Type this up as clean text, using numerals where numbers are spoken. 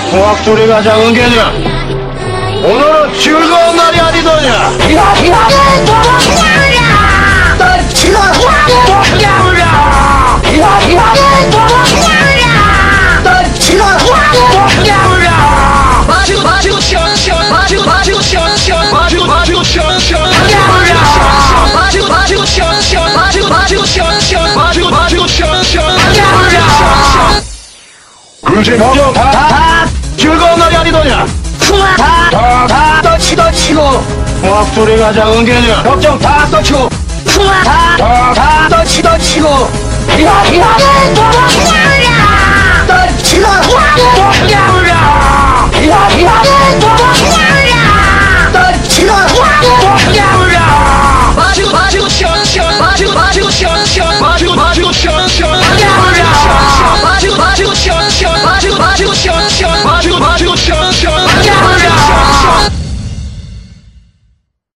수학소리가 작은 게냐? 오늘은 즐거운 날이 아니더냐? 그지 걱정 다 즐거운 날이 아니더냐? 다 떠치고 수학소리가 작은 게냐? 걱정 다 떠치고 다 떠치고 떠치고